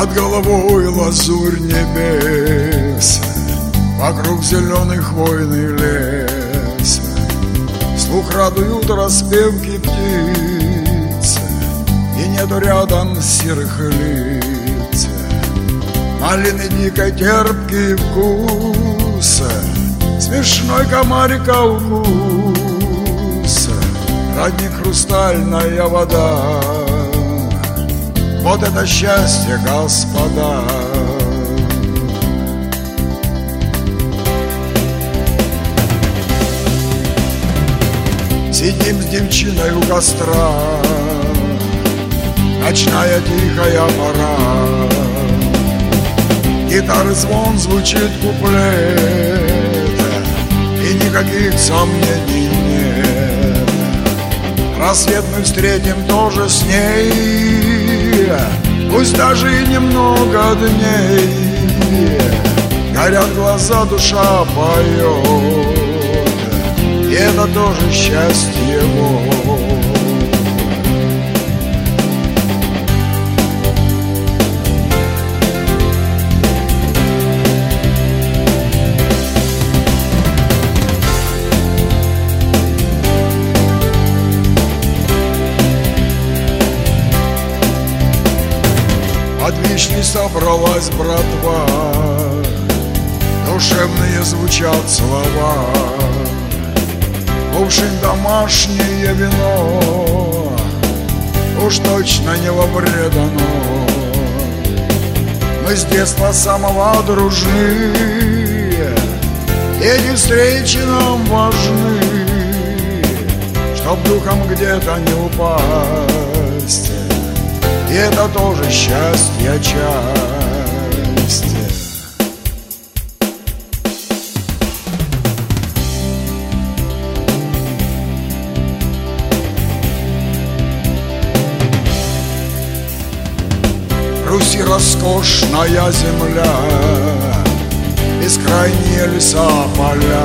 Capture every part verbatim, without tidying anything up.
Над головой лазурь небес, вокруг зеленый хвойный лес. Слух радуют распевки птиц, и нету рядом серых лиц. Малины дикой терпкий вкус, смешной комарика укус, родник хрустальная вода. Вот это счастье, господа. Сидим с девчиной у костра, ночная тихая пора. Гитары звон, звучит куплет, и никаких сомнений нет. Рассвет мы встретим тоже с ней, пусть даже и немного дней. Горят глаза, душа поет, и это тоже счастье его. Под вишней собралась братва, душевные звучат слова. Кувшин домашнее вино, уж точно не во вред оно. Мы с детства самого дружны, эти встречи нам важны, чтоб духом где-то не упасть. И это тоже счастье часть. Руси роскошная земля, бескрайние леса, поля.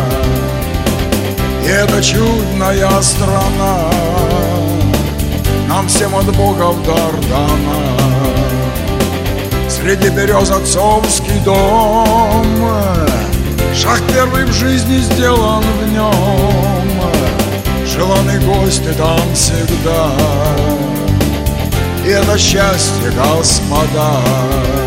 И это чудная страна нам всем от Бога в дар дана. Среди берез отцовский дом, шаг первый в жизни сделан в нем. Желанный гость ты там всегда, и это счастье, господа.